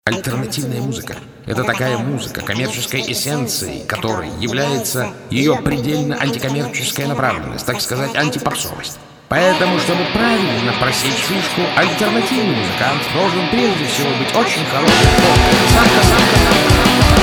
Альтернативная музыка — это такая музыка, коммерческой эссенцией которой является ее предельно антикоммерческая направленность, так сказать, антипопсовость. Поэтому, чтобы правильно просечь фишку, альтернативный музыкант должен прежде всего быть очень хорошим. Самка.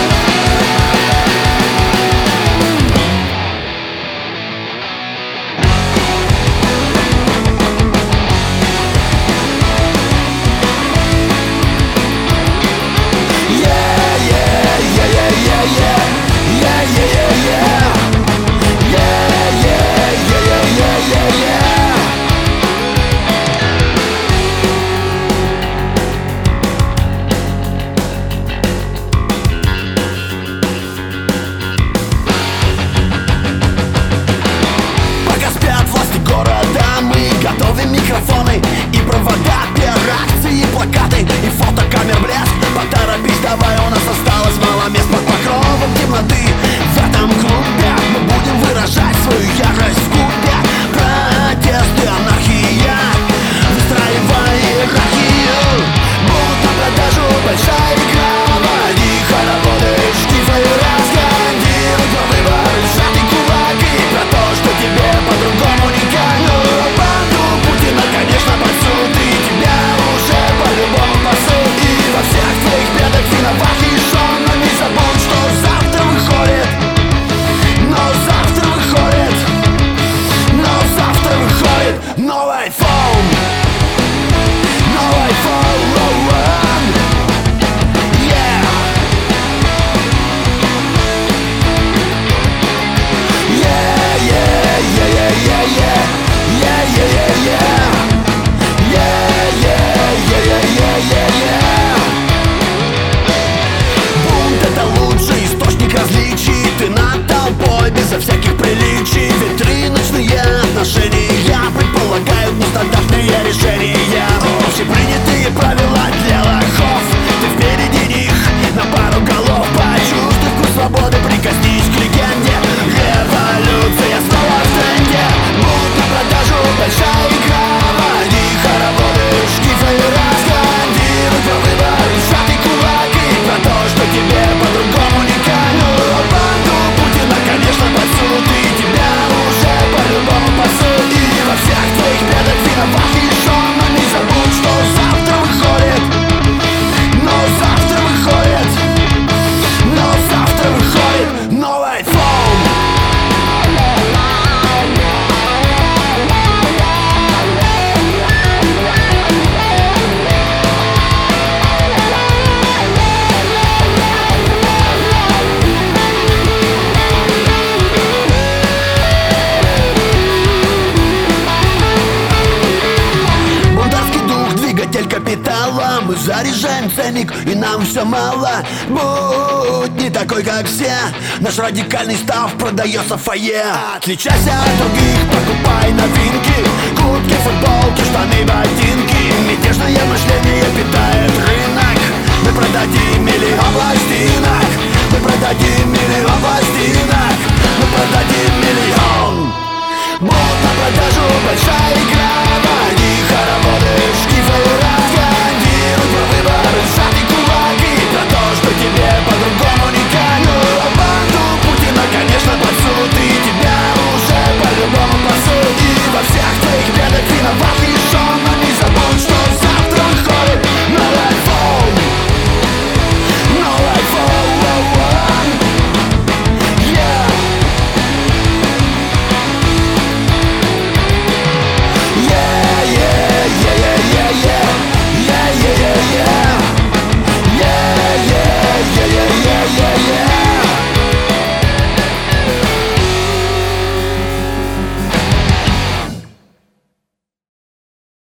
Готовим микрофоны и провода для реакции, плакаты и фотокамер блеск. Поторопись, давай, у нас осталось мало мест под покровом темноты. В этом клубе мы будем выражать свою ярость в кубе. Протесты, анархия, выстраивая иерархию. Будут на продажу большая игра. Води хороводы, штифы, раскандируй про выбор, сжатый кулак и про то, что тебе по-другому никак. Конечно, под суд, и тебя уже по-любому пасут. И во всех твоих бедах виноват лишь он. Но не забудь, что завтра выходит. Новый iPhone. Новый iPhone. Yeah. Бунт — это лучший источник различий. Ты над толпой безо всяких приличий. Ведь рыночные отношения предполагают нестандартные решения. Общепринятые правила для лохов. Ты впереди них на пару голов. Почувствуй вкус свободы, прикоснись к легенде. Революция снова в тренде. Будут на продажу большая игра. Води хороводы, штифы, раскандируй про выбор, сжатый кулак и про то, что тебе по-другому никак. Банду Путина, конечно, под суд, и тебя уже по-любому пасут. И во всех твоих бедах виноват лишь он. Но не забудь, что завтра выходит. Новый iPhone. Бунтарский дух, двигатель капитала. Мы заряжаем ценник, и нам все мало. Будь не такой, как все. Наш радикальный став продается в фойе. Отличайся от других, покупай новинки. Куртки, футболки, штаны, ботинки. Мятежное мышление питает рынок.